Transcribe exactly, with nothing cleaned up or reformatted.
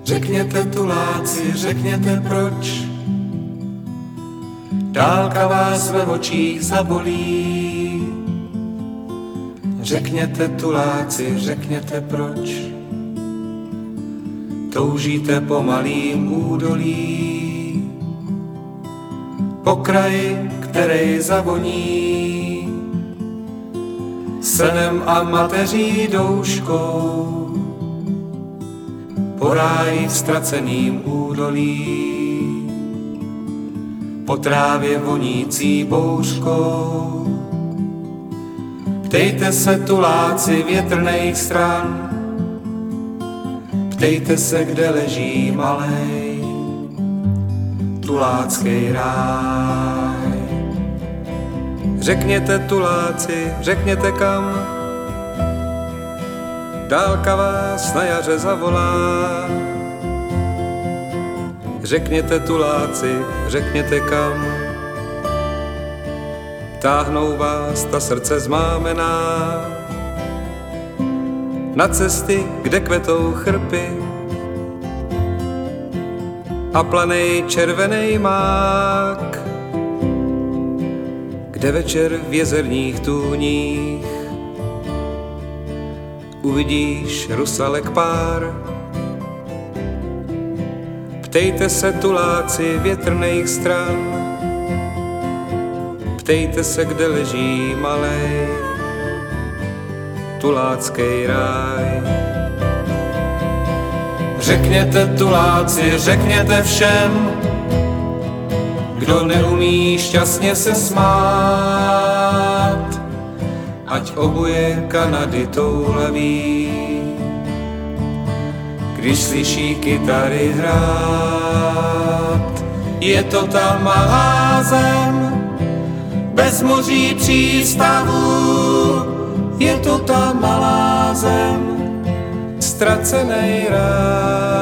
Řekněte tuláci, řekněte proč, dálka vás ve očích zabolí. Řekněte tuláci, řekněte proč, toužíte po malým údolí, po kraji, který zavoní senem a mateří douškou, po ráji ztraceným údolí, po trávě vonící bouřkou. Ptejte se tuláci větrných stran, ptejte se, kde leží malej tulácký ráj. Řekněte tuláci, řekněte kam, dálka vás na jaře zavolá. Řekněte tuláci, řekněte kam, táhnou vás ta srdce zmámená na cesty, kde kvetou chrpy a planej červenej mák, kde večer v jezerních tůních uvidíš rusalek pár. Ptejte se tuláci větrných stran, ptejte se, kde leží malej tulácký ráj. Řekněte tuláci, řekněte všem, kdo neumí šťastně se smát, ať obuje Kanady toulaví, když slyší kytary hrát. Je to ta malá zem, bez moří přístavů, je to ta malá zem, ztracenej ráj.